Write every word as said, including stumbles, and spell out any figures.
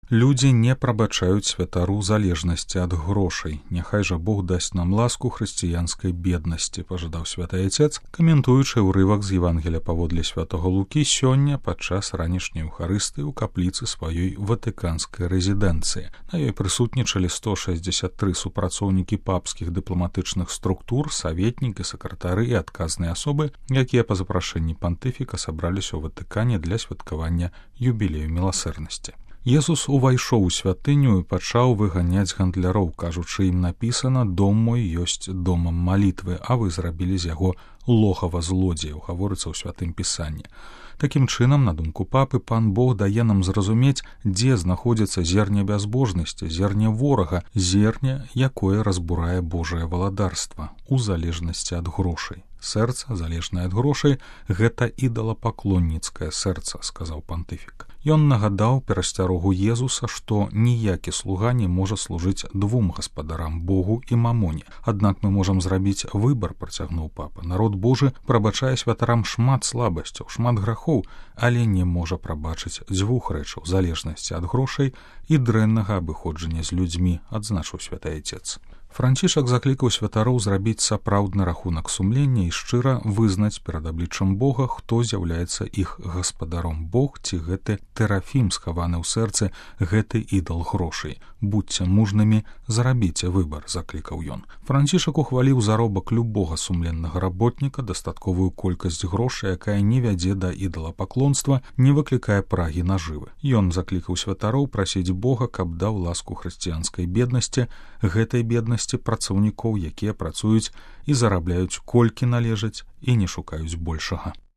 Людзі не прабачаюць святару залежнасці ад грошай. Няхай жа Бог дасць нам ласку хрысціянскай беднасці, пажадаў святы айцец, каментуючы ўрывак з Евангелія паводле святого Лукі сёння падчас ранішняй эўхарыстыі ў капліцы сваёй ватыканскай рэзідэнцыі. На ёй прысутнічалі сто шэсцьдзесят тры супрацоўнікі папскіх дыпламатычных структур, саветнікі, сакратары і адказныя асобы, якія па запрашэнні пантыфіка сабраліся ў Ватыкане для святкавання юбілею міласэрнасці. Езус увайшоў у святыню і пачаў выганяць гандляроў, кажучы ім напісана: «Дом мой ёсць домам малітвы, а вы зрабілі з яго логава злодзеяў», гаворыцца ў святым пісанні. Такім чынам, на думку папы, пан Бог дае нам зразумець, дзе знаходзіцца зерне бязбожнасці, зерне ворага, зерне, якое разбурае Божае валадарства, у залежнасці ад грошай. Сэрца, залежнае ад грошай, гэта ідалапаклонніцкае сэрца, сказаў пантыфік. Ён нагадаў перасцярогу Езуса, што ніякі слуга не можа служыць двум гаспадарам, Богу і мамоне. Аднак мы можам зрабіць выбар, працягнуў папа. Народ Божы прабачае святарам шмат слабасцяў, шмат грахоў, але не можа прабачыць дзвюх рэчаў: залежнасці ад грошай і дрэннага абыходжання з людзьмі, адзначыў святы айцец. Францішак заклікаў святароў зрабіць сапраўдны рахунак сумлення і шчыра вызнаць перад абліччам Бога, хто з'яўляецца іх гаспадаром: Бог ці гэты Тэрафім, схаваны ў сэрцы, гэты ідал грошай. Будьце мужнымі, зрабіце выбар, заклікаў ён. Францішак ухваліў заробак любога сумленнага работніка, дастатковую колькасць грошай, якая не вядзе да ідалапаклонства, не выклікае прагі нажывы. Ён заклікаў святароў прасіць Бога, каб даў ласку хрысціянскай беднасці, гэтай беднасці працаўнікоў, якія працуюць і зарабляюць колькі належаць і не шукаюць большага.